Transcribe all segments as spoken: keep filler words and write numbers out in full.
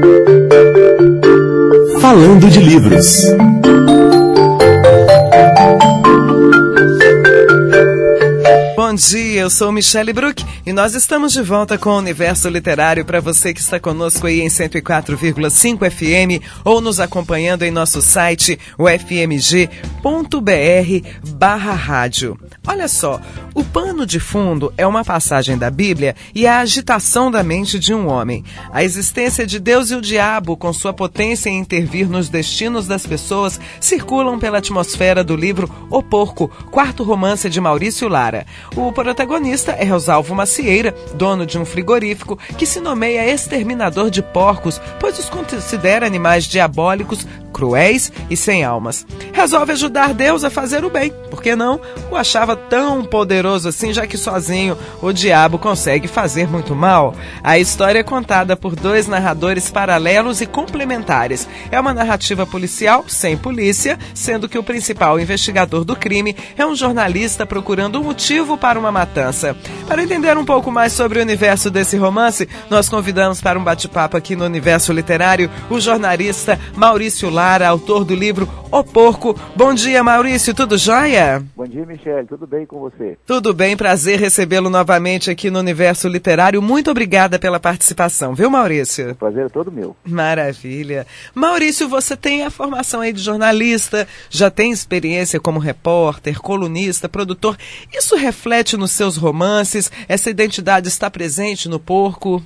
Falando de livros. Bom dia, eu sou Michele Bruck e nós estamos de volta com o Universo Literário para você que está conosco aí em cento e quatro vírgula cinco F M ou nos acompanhando em nosso site, o f m g ponto b r barra rádio. Olha só, o pano de fundo é uma passagem da Bíblia e a agitação da mente de um homem. A existência de Deus e o diabo, com sua potência em intervir nos destinos das pessoas, circulam pela atmosfera do livro O Porco, quarto romance de Maurício Lara. O protagonista é Rosalvo Macieira, dono de um frigorífico, que se nomeia exterminador de porcos, pois os considera animais diabólicos, cruéis e sem almas. Resolve ajudar Deus a fazer o bem, por que não? O achava tão poderoso assim, já que sozinho o diabo consegue fazer muito mal. A história é contada por dois narradores paralelos e complementares. É uma narrativa policial sem polícia, sendo que o principal investigador do crime é um jornalista procurando um motivo para uma matança. Para entender um pouco mais sobre o universo desse romance, nós convidamos para um bate-papo aqui no Universo Literário o jornalista Maurício Lara, autor do livro O Porco. Bom dia, Maurício, tudo jóia? Bom dia, Michele, tudo bem com você? Tudo bem, prazer recebê-lo novamente aqui no Universo Literário. Muito obrigada pela participação, viu, Maurício? O prazer é todo meu. Maravilha. Maurício, você tem a formação aí de jornalista, já tem experiência como repórter, colunista, produtor. Isso reflete nos seus romances? Essa identidade está presente no Porco?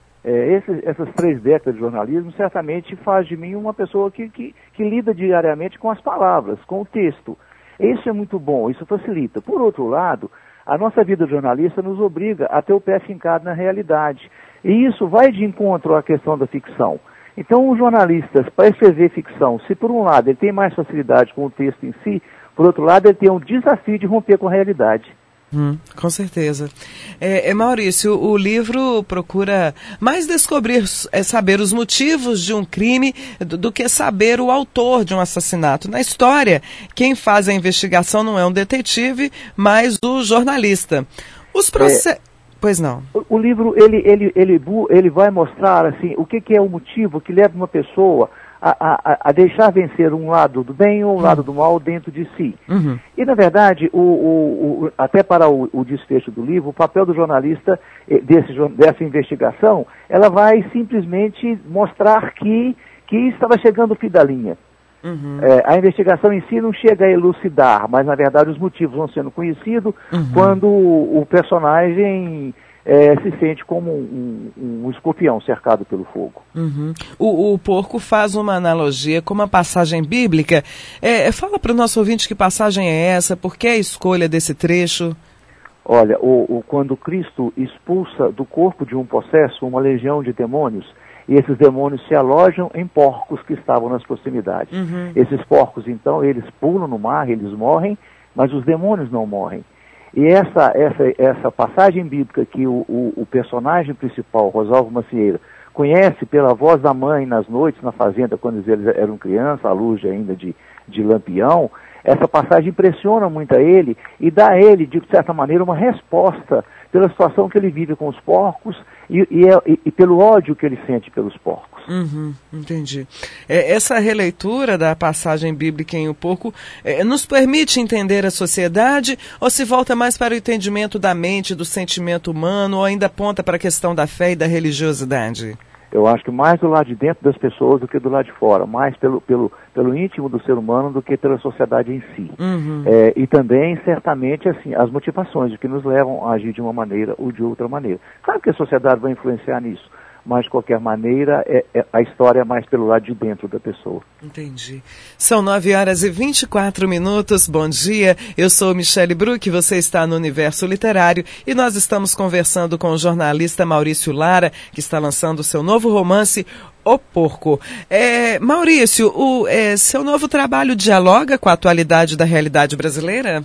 É, esse, essas três décadas de jornalismo certamente faz de mim uma pessoa que, que, que lida diariamente com as palavras, com o texto. Isso é muito bom, isso facilita. Por outro lado, a nossa vida de jornalista nos obriga a ter o pé fincado na realidade. E isso vai de encontro à questão da ficção. Então, os jornalistas, para escrever ficção, se por um lado ele tem mais facilidade com o texto em si, por outro lado ele tem um desafio de romper com a realidade. Hum, com certeza. É, é, Maurício, o livro procura mais descobrir, é, saber os motivos de um crime do, do que saber o autor de um assassinato. Na história, quem faz a investigação não é um detetive, mas o jornalista. Os processos... É... Pois não. O, o livro, ele, ele, ele, ele vai mostrar assim, o que, que é o motivo que leva uma pessoa A, a, a deixar vencer um lado do bem ou um uhum. lado do mal dentro de si. Uhum. E, na verdade, o, o, o, até para o, o desfecho do livro, o papel do jornalista, desse, dessa investigação, ela vai simplesmente mostrar que, que estava chegando o fim da linha. Uhum. É, a investigação em si não chega a elucidar, mas, na verdade, os motivos vão sendo conhecidos uhum. quando o, o personagem... É, se sente como um, um, um escorpião cercado pelo fogo. Uhum. O, o Porco faz uma analogia com uma passagem bíblica. É, fala para o nosso ouvinte que passagem é essa, por que a escolha desse trecho? Olha, o, o, quando Cristo expulsa do corpo de um possesso uma legião de demônios, e esses demônios se alojam em porcos que estavam nas proximidades. Uhum. Esses porcos, então, eles pulam no mar, eles morrem, mas os demônios não morrem. E essa, essa, essa passagem bíblica que o, o, o personagem principal, Rosalvo Macieira, conhece pela voz da mãe nas noites na fazenda, quando eles eram crianças, à luz ainda de, de lampião, essa passagem impressiona muito a ele e dá a ele, de certa maneira, uma resposta pela situação que ele vive com os porcos e, e, e, e pelo ódio que ele sente pelos porcos. Uhum, entendi. É, essa releitura da passagem bíblica em O Porco é, nos permite entender a sociedade ou se volta mais para o entendimento da mente, do sentimento humano ou ainda aponta para a questão da fé e da religiosidade? Eu acho que mais do lado de dentro das pessoas do que do lado de fora, mais pelo, pelo, pelo íntimo do ser humano do que pela sociedade em si. Uhum. É, e também, certamente, assim, as motivações que nos levam a agir de uma maneira ou de outra maneira. Claro que a sociedade vai influenciar nisso, mas de qualquer maneira é, é, a história é mais pelo lado de dentro da pessoa. Entendi. São nove horas e vinte e quatro minutos, bom dia, eu sou Michele Bruck, você está no Universo Literário e nós estamos conversando com o jornalista Maurício Lara, que está lançando o seu novo romance, O Porco. É, Maurício, o é, seu novo trabalho dialoga com a atualidade da realidade brasileira?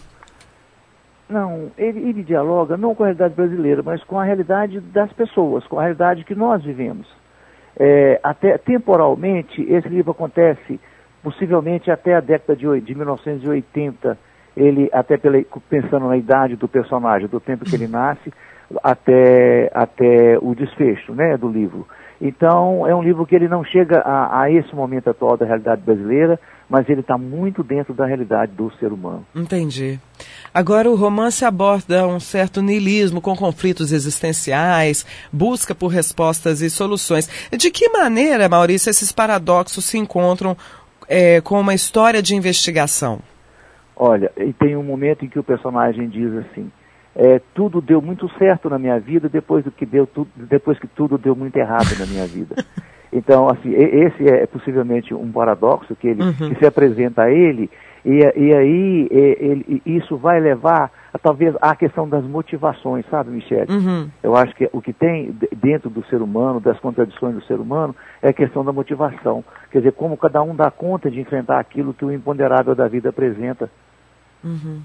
Não, ele, ele dialoga não com a realidade brasileira, mas com a realidade das pessoas, com a realidade que nós vivemos. É, até temporalmente, esse livro acontece possivelmente até a década de, de mil novecentos e oitenta, ele, até pela, pensando na idade do personagem, do tempo que ele nasce, até, até o desfecho, né, do livro. Então, é um livro que ele não chega a, a esse momento atual da realidade brasileira, mas ele está muito dentro da realidade do ser humano. Entendi. Agora, o romance aborda um certo niilismo com conflitos existenciais, busca por respostas e soluções. De que maneira, Maurício, esses paradoxos se encontram é, com uma história de investigação? Olha, e tem um momento em que o personagem diz assim, é, tudo deu muito certo na minha vida depois, do que deu tu, depois que tudo deu muito errado na minha vida. Então, assim, esse é possivelmente um paradoxo que, ele, uhum. que se apresenta a ele, e, e aí ele, isso vai levar, a, talvez, à questão das motivações, sabe, Michele? Uhum. Eu acho que o que tem dentro do ser humano, das contradições do ser humano, é a questão da motivação. Quer dizer, como cada um dá conta de enfrentar aquilo que o imponderável da vida apresenta. Uhum.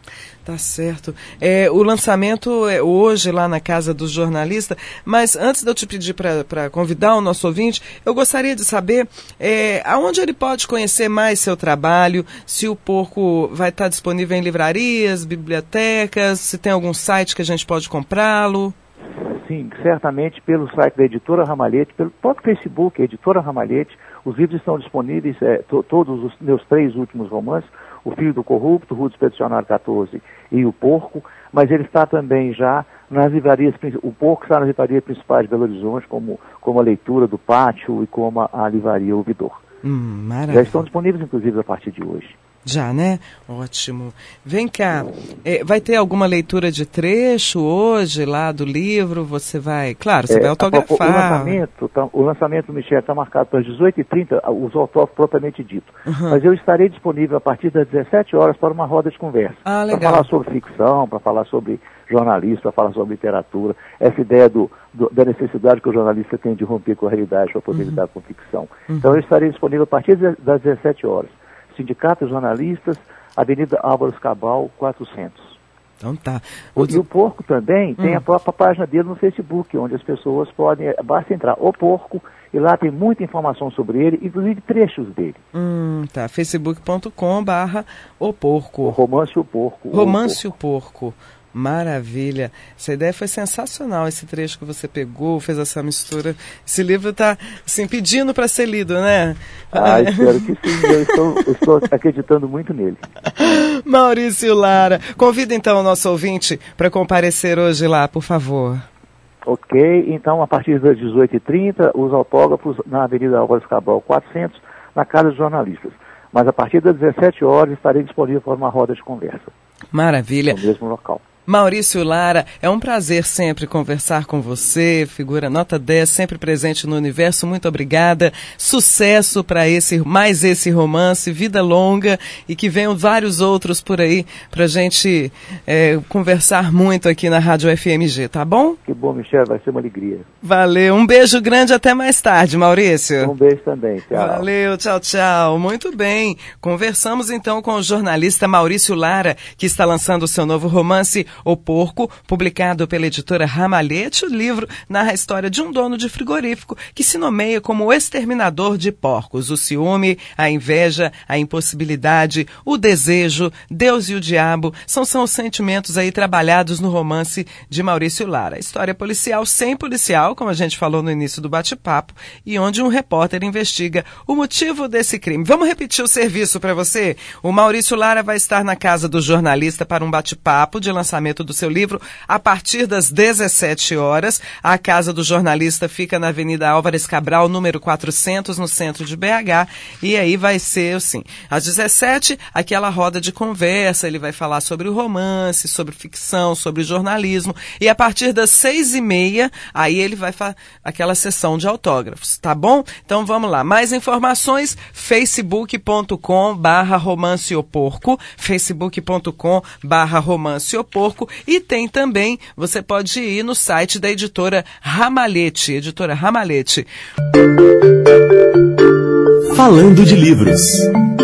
Tá certo. É, o lançamento é hoje lá na Casa do Jornalista, mas antes de eu te pedir para convidar o nosso ouvinte, eu gostaria de saber é, aonde ele pode conhecer mais seu trabalho, se o Porco vai estar disponível em livrarias, bibliotecas, se tem algum site que a gente pode comprá-lo. Sim, certamente pelo site da Editora Ramalhete, pelo próprio Facebook, Editora Ramalhete. Os livros estão disponíveis, é, to, todos os meus três últimos romances, O Filho do Corrupto, Rude Expedicionário quatorze e O Porco, mas ele está também já nas livrarias, o Porco está nas livrarias principais de Belo Horizonte, como, como a Leitura do Pátio e como a, a Livraria Ouvidor. Hum, maravilha. Já estão disponíveis, inclusive, a partir de hoje. Já, né? Ótimo. Vem cá, é, vai ter alguma leitura de trecho hoje lá do livro? Você vai, claro, você é, vai autografar. O lançamento, tá, o lançamento, Michel, está marcado para as dezoito e trinta, os autógrafos propriamente dito. Uhum. Mas eu estarei disponível a partir das dezessete horas para uma roda de conversa. Ah, legal. Para falar sobre ficção, para falar sobre jornalista, para falar sobre literatura. Essa ideia do, do, da necessidade que o jornalista tem de romper com a realidade para poder uhum. lidar com ficção. Uhum. Então eu estarei disponível a partir das dezessete horas. Sindicato de Jornalistas, Avenida Álvares Cabral, quatrocentos. Então tá. O, e o Porco também hum. tem a própria página dele no Facebook, onde as pessoas podem, basta entrar, O Porco, e lá tem muita informação sobre ele, inclusive trechos dele. Hum, tá, facebook ponto com barra O Porco. O Romance o Porco. Romance o Porco. o Porco. Maravilha. Essa ideia foi sensacional, esse trecho que você pegou, fez essa mistura. Esse livro está assim, pedindo para ser lido, né? Ah, espero que sim. Eu estou, eu estou acreditando muito nele. Maurício Lara, convida então o nosso ouvinte para comparecer hoje lá, por favor. Ok, então a partir das dezoito e trinta, os autógrafos na Avenida Álvares Cabral quatrocentos, na Casa dos Jornalistas. Mas a partir das dezessete horas estarei disponível para uma roda de conversa. Maravilha. No mesmo local. Maurício Lara, é um prazer sempre conversar com você, figura nota dez, sempre presente no universo, muito obrigada, sucesso para esse, mais esse romance, vida longa e que venham vários outros por aí para a gente é, conversar muito aqui na Rádio F M G, tá bom? Que bom, Michel, vai ser uma alegria. Valeu, um beijo grande, até mais tarde, Maurício. Um beijo também, tchau. Valeu, tchau, tchau, muito bem, conversamos então com o jornalista Maurício Lara, que está lançando o seu novo romance, O Porco, publicado pela editora Ramalhete. O livro narra a história de um dono de frigorífico que se nomeia como o exterminador de porcos. O ciúme, a inveja, a impossibilidade, o desejo, Deus e o diabo são, são os sentimentos aí trabalhados no romance de Maurício Lara. História policial sem policial, como a gente falou no início do bate-papo, e onde um repórter investiga o motivo desse crime. Vamos repetir o serviço para você? O Maurício Lara vai estar na Casa do Jornalista para um bate-papo de lançamento do seu livro a partir das dezessete horas. A Casa do Jornalista fica na Avenida Álvares Cabral, número quatrocentos, no centro de B H, e aí vai ser, assim, às dezessete, aquela roda de conversa, ele vai falar sobre o romance, sobre ficção, sobre jornalismo, e a partir das seis e meia, aí ele vai fazer aquela sessão de autógrafos, tá bom? Então vamos lá, mais informações, facebook ponto com barra romance o porco, facebook ponto com barra romance o porco, e tem também, você pode ir no site da editora Ramalhete, editora Ramalhete. Falando de livros.